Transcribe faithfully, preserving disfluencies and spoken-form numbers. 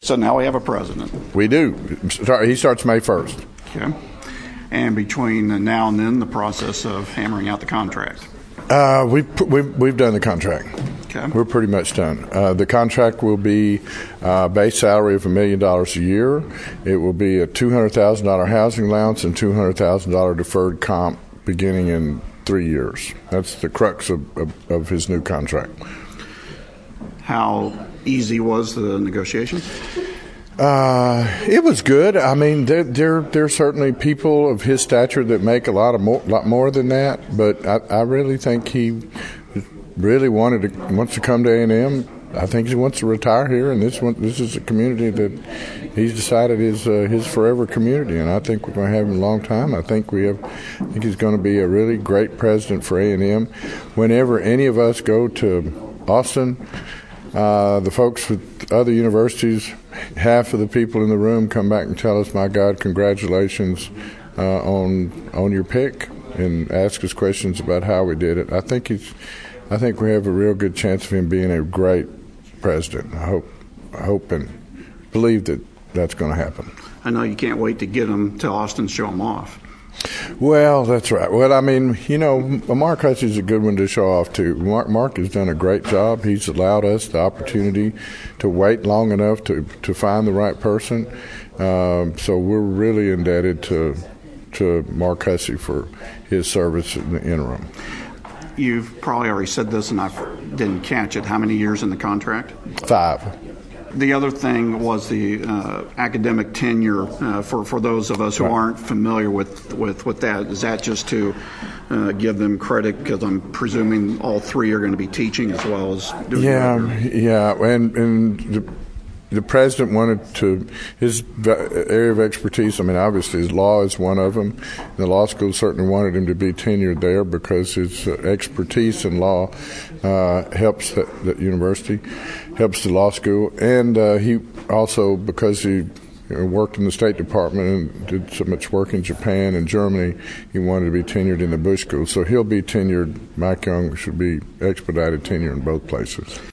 So now we have a president. We do. He starts May first. Okay. And between now and then, the process of hammering out the contract. Uh, we've, we've, we've done the contract. Okay. We're pretty much done. Uh, the contract will be uh, base salary of a million dollars a year. It will be a two hundred thousand dollars housing allowance and two hundred thousand dollars deferred comp beginning in three years. That's the crux of, of, of his new contract. How easy was the negotiation? Uh, it was good. I mean, there, there, there are certainly people of his stature that make a lot of more, lot more than that. But I, I really think he really wanted to wants to come to A and M. I think he wants to retire here, and this one, this is a community that he's decided is uh, his forever community. And I think we're going to have him a long time. I think we have. I think he's going to be a really great president for A and M. Whenever any of us go to Austin, uh, the folks with other universities, half of the people in the room come back and tell us, "My God, congratulations uh, on on your pick," and ask us questions about how we did it. I think he's, I think we have a real good chance of him being a great president. I hope, I hope and believe that that's going to happen. I know you can't wait to get him to Austin, show him off. Well, that's right. Well, I mean, you know, Mark Hussey is a good one to show off to. Mark, Mark has done a great job. He's allowed us the opportunity to wait long enough to, to find the right person. Um, so we're really indebted to to Mark Hussey for his service in the interim. You've probably already said this, and I didn't catch it. How many years in the contract? Five. The other thing was the uh, academic tenure. Uh, for, for those of us who aren't familiar with, with, with that, is that just to uh, give them credit? Because I'm presuming all three are going to be teaching as well as doing Yeah, other. yeah. And, and the, the president wanted to, his area of expertise, I mean, obviously his law is one of them. The law school certainly wanted him to be tenured there because his uh, expertise in law uh, helps that, that university, helps the law school. And uh, he also, because he you know, worked in the State Department and did so much work in Japan and Germany, he wanted to be tenured in the Bush School. So he'll be tenured. Mike Young should be expedited tenure in both places.